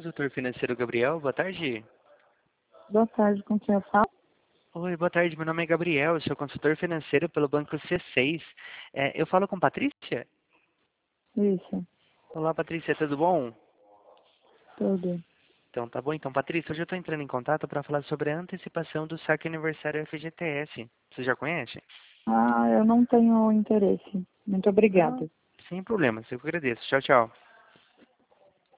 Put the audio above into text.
consultor financeiro Gabriel. Boa tarde. Boa tarde, com quem eu falo? Oi, boa tarde. Meu nome é Gabriel, eu sou consultor financeiro pelo Banco C6. Eu falo com Patrícia? Isso, Olá, Patrícia, tudo bom? tudo. Então, tá bom. Então, Patrícia, hoje eu estou entrando em contato para falar sobre a antecipação do saque aniversário FGTS. Você já conhece? Ah, eu não tenho interesse. Muito Não, obrigada. sem problemas. Eu que agradeço. Tchau, tchau.